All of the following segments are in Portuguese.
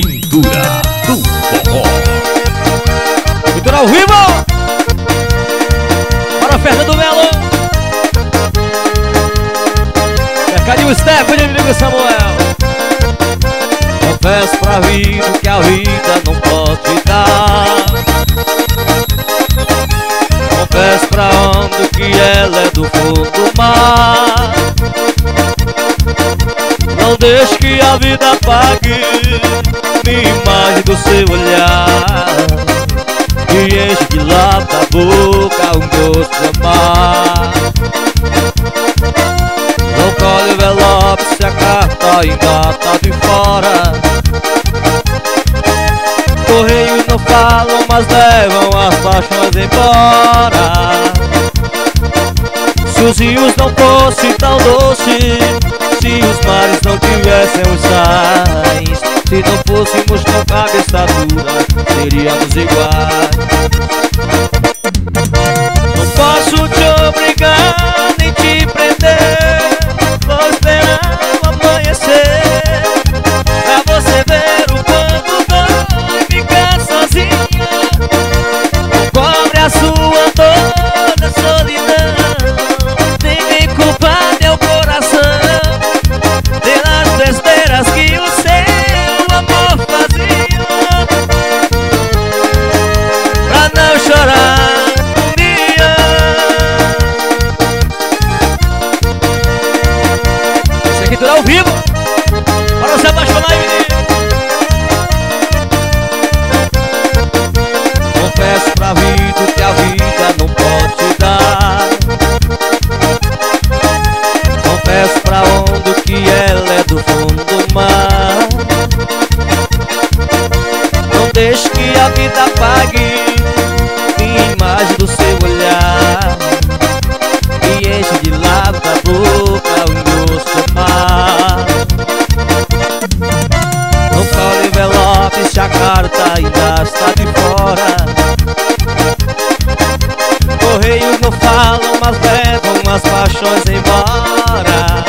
Pintura do Forró. Pintura ao vivo. Para Fernando Melo. Mercadinho Stephanie, amigo Samuel. Confesso pra vida que a vida não pode dar. Confesso pra onda que ela é do fundo do mar. Não deixe que a vida apague minha imagem do seu olhar, e enche de lá da boca um gosto de amar. Não colhe o envelope se a carta ainda tá de fora. Correios não falam, mas levam as paixões embora. Se os rios não fossem tão doces, se os mares não tivessem os sais, se não fôssemos tão cabeça dura, seríamos iguais. Não posso te obrigar, nem te prender. Vou esperar o amanhecer pra você ver o quanto dói ficar sozinha. Não cobre a sua dor da solidão, nem vem culpar meu coração pelas besteiras que o seu amor fazia. Pra não chorar um dia. Isso aqui tudo ao vivo, para se apaixonar, menino. Confesso pra vida que a vida não pode dar. Confesso pra onda que ela é do fundo do mar. Não deixe que a vida apague minha imagem do seu olhar, e enche de lá da boca um gosto de amar. Não colhe envelope se a carta ainda está de fora. Correios não falam, mas levam as paixões embora.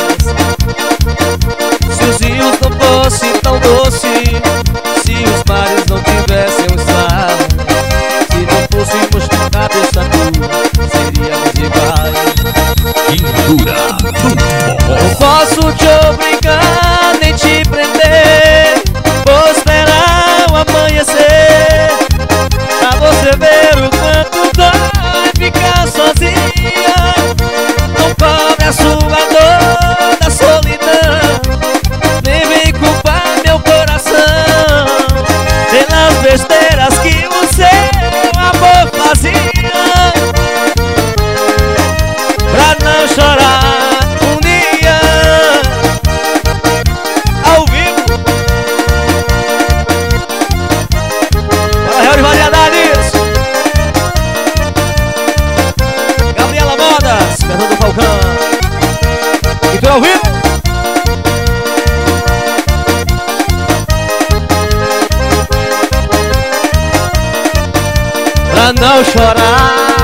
Se os rios não fossem tão doces, se os mares não tivessem o sal, se não fôssemos de cabeça dura, seríamos iguais. Pintura do Forró. Não posso te obrigar, nem te prender. Vou esperar o amanhecer pra você ver o quanto dói ficar sozinha. Não cobre a sua dor da solidão, nem vem culpar meu coração pelas besteiras que o seu amor fazia. Pra não chorar um dia. Ao vivo, para Real de Variedades, Gabriela Modas, Fernando Falcão. E tu ao vivo? Pra não chorar